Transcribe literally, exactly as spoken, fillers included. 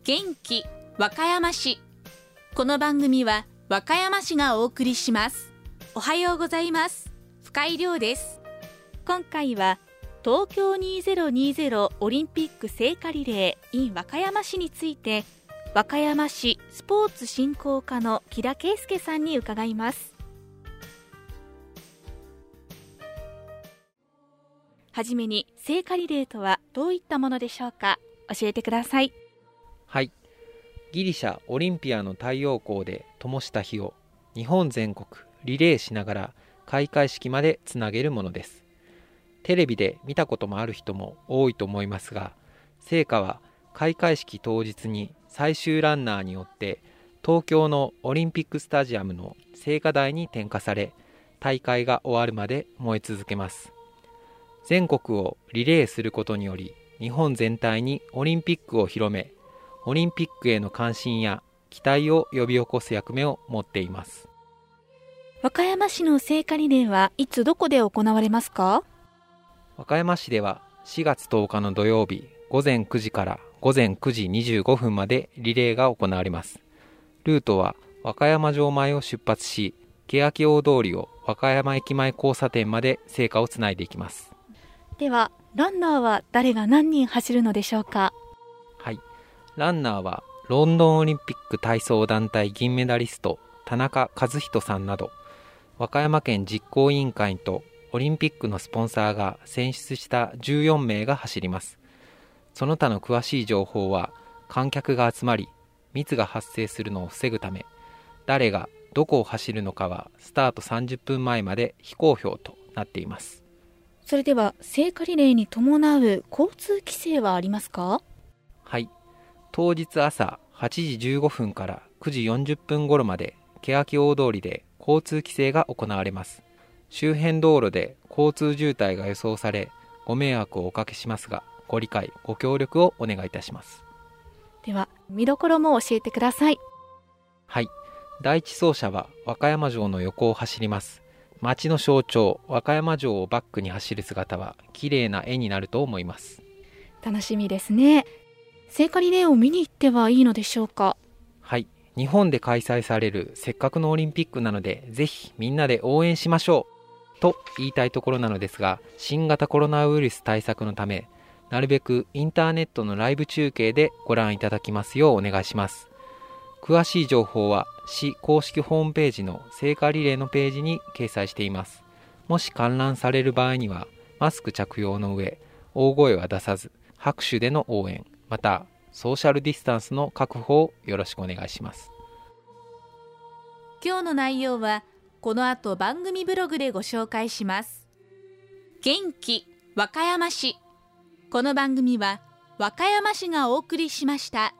元気和歌山市。この番組は和歌山市がお送りします。おはようございます。深井亮です。今回は東京にせんにじゅうオリンピック聖火リレー in 和歌山市について、和歌山市スポーツ振興課の木田圭介さんに伺います。はじめに、聖火リレーとはどういったものでしょうか。教えてください。 はい、ギリシャオリンピアの太陽光で灯した火を日本全国リレーしながら開会式までつなげるものです。テレビで見たこともある人も多いと思いますが、聖火は開会式当日に最終ランナーによって東京のオリンピックスタジアムの聖火台に点火され、大会が終わるまで燃え続けます。全国をリレーすることにより、日本全体にオリンピックを広め、オリンピックへの関心や期待を呼び起こす役目を持っています。 和歌山市の聖火リレーはいつどこで行われますか？ 和歌山市ではしがつとおかの土曜日ごぜんくじからごぜんくじにじゅうごふんまでリレーが行われます。ルートは和歌山城前を出発し、欅大通りを和歌山駅前交差点まで聖火をつないでいきます。 では、ランナーは誰が何人走るのでしょうか？ はい、ランナーはロンドンオリンピック体操団体銀メダリスト田中和人さんなど、和歌山県実行委員会とオリンピックのスポンサーが選出したじゅうよんめいが走ります。その他の詳しい情報は、観客が集まり密が発生するのを防ぐため、誰がどこを走るのかはスタートさんじゅっぷんまえまで非公表となっています。 それでは、聖火リレーに伴う交通規制はありますか？ はい、当日朝はちじじゅうごふんからくじよんじゅっぷん頃まで欅大通りで交通規制が行われます。周辺道路で交通渋滞が予想され、ご迷惑をおかけしますが、ご理解ご協力をお願いいたします。 では、見どころも教えてください。 はい、第一走者は和歌山城の横を走ります。町の象徴和歌山城をバックに走る姿は綺麗な絵になると思います。 楽しみですね。聖火リレーを見に行ってはいいのでしょうか？ はい、日本で開催されるせっかくのオリンピックなので、ぜひみんなで応援しましょうと言いたいところなのですが、新型コロナウイルス対策のため、なるべくインターネットのライブ中継でご覧いただきますようお願いします。詳しい情報は市公式ホームページの聖火リレーのページに掲載しています。もし観覧される場合には、マスク着用の上、大声は出さず、拍手での応援、またソーシャルディスタンスの確保をよろしくお願いします。 今日の内容はこの後番組ブログでご紹介します。元気和歌山市。この番組は和歌山市がお送りしました。